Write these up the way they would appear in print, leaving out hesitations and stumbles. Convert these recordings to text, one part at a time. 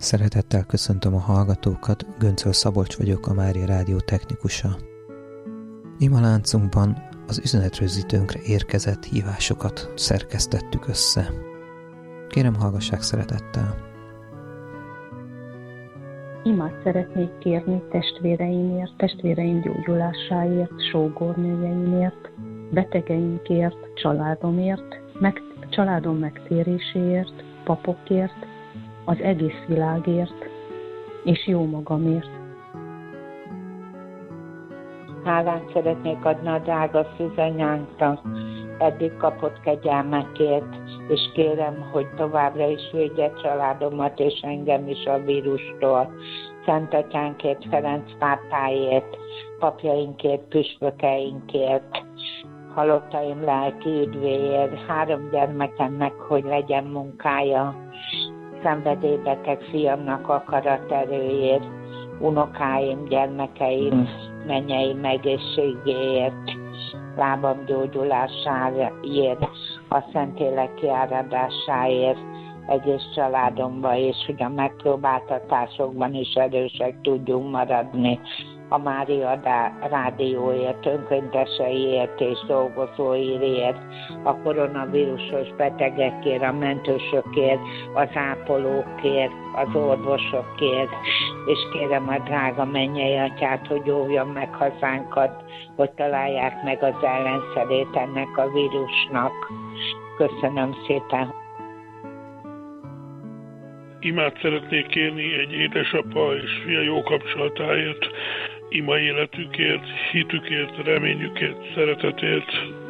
Szeretettel köszöntöm a hallgatókat, Göncöl Szabolcs vagyok, a Mária Rádió technikusa. Imaláncunkban az üzenetrögzítőnkre érkezett hívásokat szerkesztettük össze. Kérem, hallgassák szeretettel! Imát szeretnék kérni testvéreimért, testvéreim gyógyulásáért, sógornőjeimért, betegeinkért, családomért, családom megtéréséért, papokért, az egész világért, és jó magamért. Hálát szeretnék adni a drága szűzanyánknak, eddig kapott kegyelmekért, és kérem, hogy továbbra is védje családomat és engem is a vírustól. Szent Atyánkért, Ferenc pápáért, papjainkért, püspökeinkért, halottaim lelki üdvéért, 3 gyermekemnek, hogy legyen munkája, szenvedélybeteg fiamnak akaraterőért, unokáim, gyermekeim, mennyeim egészségéért, lábam gyógyulásáért, a Szentlélek kiáradásáért, egész családomba, és hogy a megpróbáltatásokban is erősek tudjunk maradni. A Mária Rádióért, önkénteseiért és dolgozóiért, a koronavírusos betegekért, a mentősökért, az ápolókért, az orvosokért, és kérem a drága mennyei Atyát, hogy óvjon meg hazánkat, hogy találják meg az ellenszerét ennek a vírusnak. Köszönöm szépen! Imát szeretnék kérni egy édesapa és fia jó kapcsolatáért, ima életükért, hitükért, reményükért, szeretetért.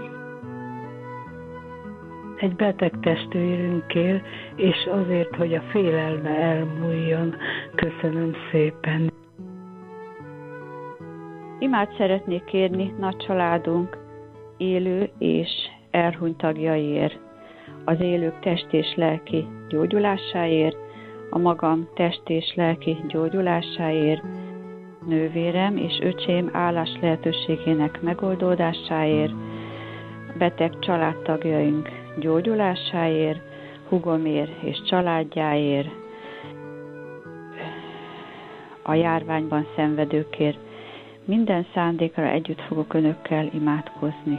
Egy beteg testvérünkért, és azért, hogy a félelme elmúljon. Köszönöm szépen. Imát szeretnék kérni nagy családunk élő és elhunyt tagjaiért, az élők test és lelki gyógyulásáért, a magam test és lelki gyógyulásáért, nővérem és öcsém állás lehetőségének megoldódásáért, beteg családtagjaink gyógyulásáért, húgomért és családjáért, a járványban szenvedőkért. Minden szándékra együtt fogok önökkel imádkozni.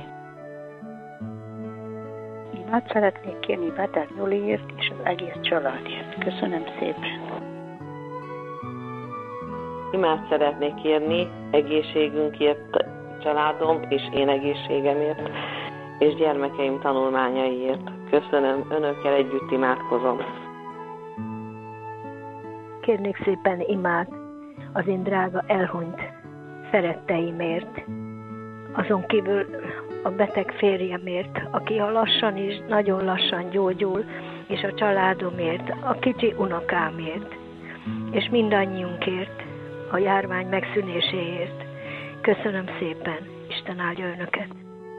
Imát szeretnék kérni beteg Joliért és az egész családért. Köszönöm szépen! Imát szeretnék kérni egészségünkért, családom és én egészségemért, és gyermekeim tanulmányaiért. Köszönöm, önökkel együtt imádkozom. Kérnék szépen imát az én drága elhunyt szeretteimért, azon kívül a beteg férjemért, aki lassan is, nagyon lassan gyógyul, és a családomért, a kicsi unokámért, és mindannyiunkért, a járvány megszűnéséért. Köszönöm szépen, Isten áldja önöket!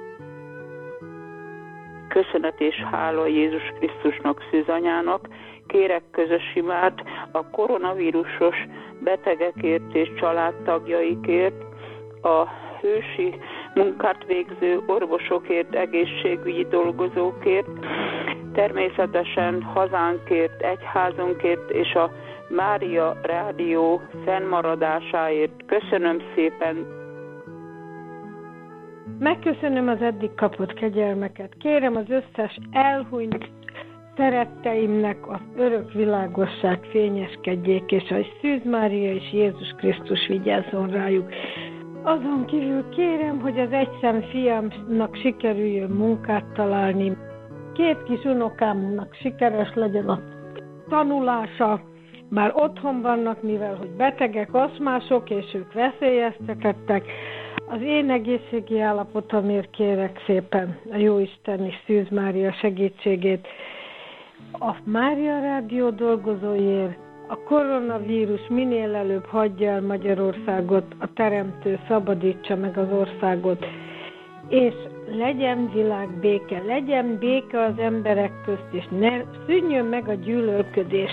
Köszönet és hála Jézus Krisztusnak, szűzanyának, kérek közös imát a koronavírusos betegekért és családtagjaikért, a hősi munkát végző orvosokért, egészségügyi dolgozókért, természetesen hazánkért, egyházunkért és a Mária Rádió fennmaradásáért. Köszönöm szépen! Megköszönöm az eddig kapott kegyelmeket. Kérem az összes elhunyt szeretteimnek az örök világosság fényeskedjék, és a Szűz Mária és Jézus Krisztus vigyázzon rájuk. Azon kívül kérem, hogy az egyszem fiamnak sikerüljön munkát találni. 2 kis unokámnak sikeres legyen a tanulása. Már otthon vannak, mivel hogy betegek, aszmások, és ők veszélyeztetettek. Az én egészségi állapotomért kérek szépen a Jóisten és Szűz Mária segítségét. A Mária Rádió dolgozóiért, a koronavírus minél előbb hagyja el Magyarországot, a Teremtő szabadítsa meg az országot, és legyen világbéke, legyen béke az emberek közt, és ne szűnjön meg a gyűlölködés.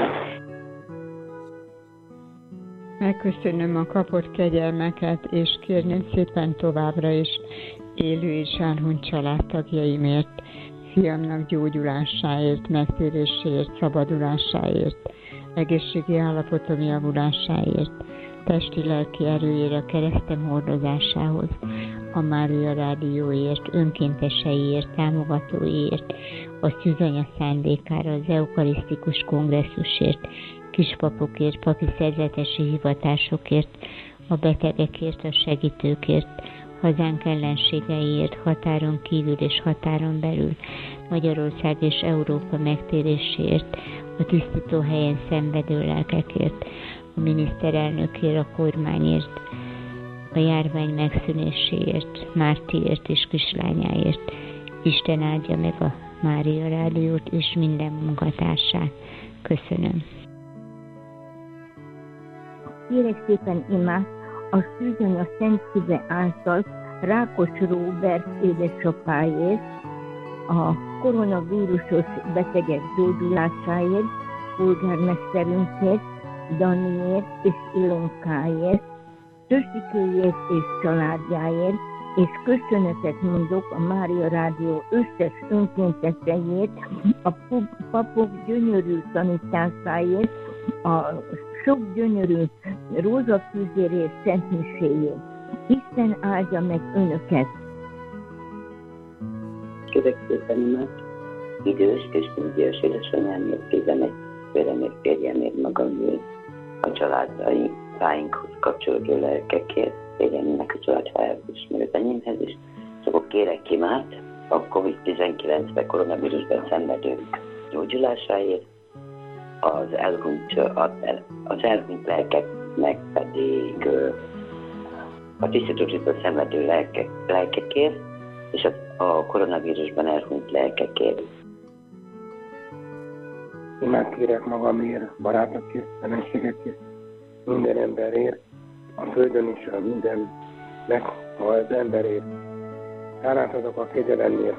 Megköszönöm a kapott kegyelmeket, és kérném szépen továbbra is élő és elhunyt családtagjaimért, fiamnak gyógyulásáért, megtéréséért, szabadulásáért, egészségi állapotom javulásáért, testi-lelki erőjére, keresztem hordozásához, a Mária Rádióért, önkénteseiért, támogatóiért, a Szűzanya szándékára, az eukarisztikus kongresszusért, kispapokért, papi szerzetesi hivatásokért, a betegekért, a segítőkért, hazánk ellenségeiért, határon kívül és határon belül, Magyarország és Európa megtéréséért, a tisztító helyen szenvedő lelkekért, a miniszterelnökért, a kormányért, a járvány megszűnéséért, Mártiért és kislányáért. Isten áldja meg a Mária Rádiót és minden munkatársát. Köszönöm. Kérek szépen imát a Szűzanya Szent Szíve által Rákos Róbert édesapáért, a koronavírusos betegek gyógyulásáért, polgármesterünkért, Daniért és Ilonkáért, Törzsikőért és családjáért, és köszönetet mondok a Mária Rádió összes önkénteseiért, a papok gyönyörű tanításáért, a sok gyönyörű rózafűzérért, szentmiséért. Isten áldja meg önöket! Kérek szépen imát, idős és nyugdíjas édesanyámért, kézemért, férjemért, magamért, a családainkhoz kapcsolódó lelkekért, férjemnek a családfájához is, meg az enyémhez is. És akkor kérek imát a COVID-19-ben koronavírusban szenvedők gyógyulásáért, az elhunyt lelkeknek pedig a tisztításban szenvedő lelkekért, és a koronavírusban elhunyt lelkekért. Imát kérek magamért, barátokért, feleségekért, minden emberért, a földön is, a mindennek, az emberért. Hálát adok a kegyelemért.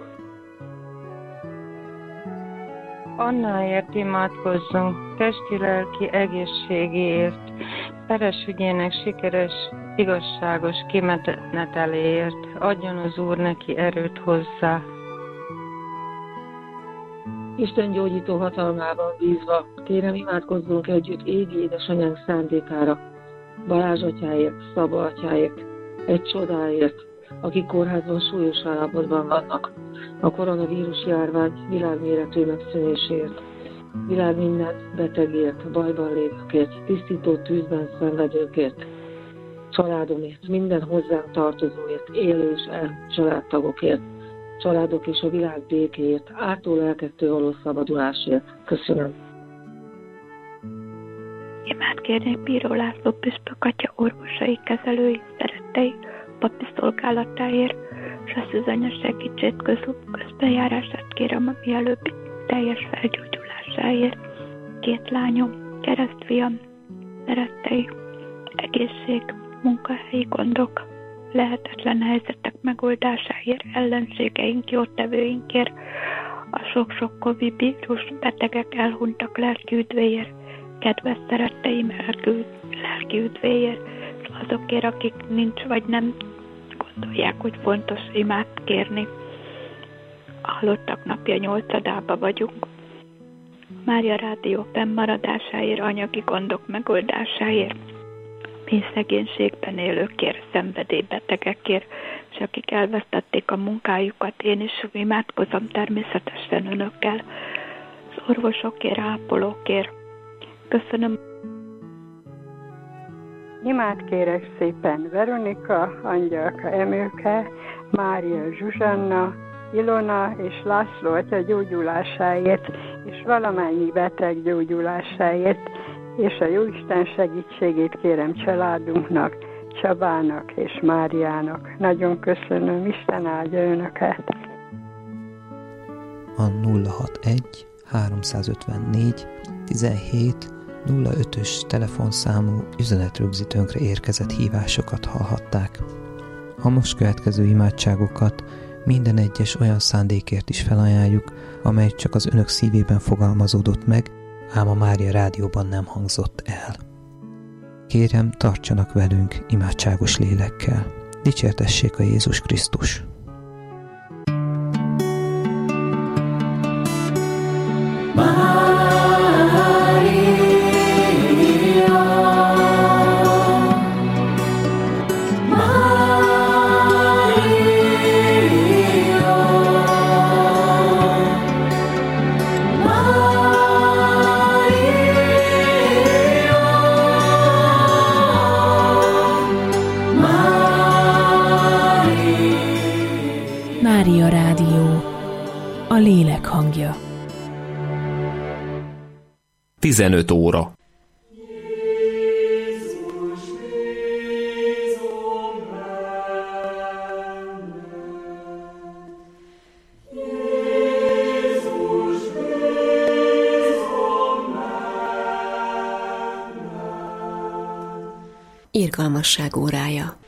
Annáért imádkozzunk, testi-lelki egészségéért, peres ügyének sikeres, igazságos kimeneteléért, adjon az Úr neki erőt hozzá. Isten gyógyító hatalmában bízva, kérem imádkozzunk együtt égi édesanyánk szándékára, Balázs atyáért, Szaba atyáért, egy csodáért, akik kórházban súlyos állapotban vannak, a koronavírus járvány világméretű megszűnéséért, világ minden betegért, bajban lévőkért, tisztító tűzben szenvedőkért, családomért, minden hozzánk tartozóért, élő és elhunyt családtagokért, családok és a világ békéért, ártó lelkektől való szabadulásért. Köszönöm. Imát kérnék Bíró László püspök atya orvosai, kezelői, szerettei, papi szolgálatáért, és a Szűzanya segítsét közbenjárását kérem a mielőbbi teljes felgyógyulásáért. 2 lányom, keresztfiam, szerettei, egészség, munkahelyi gondok, lehetetlen helyzetek megoldásáért, ellenségeink, jótevőinkért, a sok-sok Covid vírus betegek elhunytak lelki üdvéért, kedves szeretteim lelki üdvéért, és azokért, akik nincs vagy nem gondolják, hogy fontos imát kérni. A halottak napja 8-ába vagyunk. Mária Rádió fennmaradásáért, anyagi gondok megoldásáért, mély szegénységben élőkért, szenvedélybetegekért, és akik elvesztették a munkájukat, én is imádkozom természetesen önökkel, az orvosokért, ápolókért. Köszönöm. Imát kérek szépen Veronika, Angyalka Emőke, Mária Zsuzsanna, Ilona és László atya gyógyulásáért, és valamennyi beteg gyógyulásáért, és a Jóisten segítségét kérem családunknak, Csabának és Máriának. Nagyon köszönöm, Isten áldja önöket! A 061 354 17 05-ös telefonszámú üzenetrögzítőnkre érkezett hívásokat hallhatták. A most következő imádságokat minden egyes olyan szándékért is felajánljuk, amely csak az önök szívében fogalmazódott meg, ám a Mária Rádióban nem hangzott el. Kérem, tartsanak velünk imádságos lélekkel. Dicsértessék a Jézus Krisztus! Mária 15 óra. Irgalmasság órája.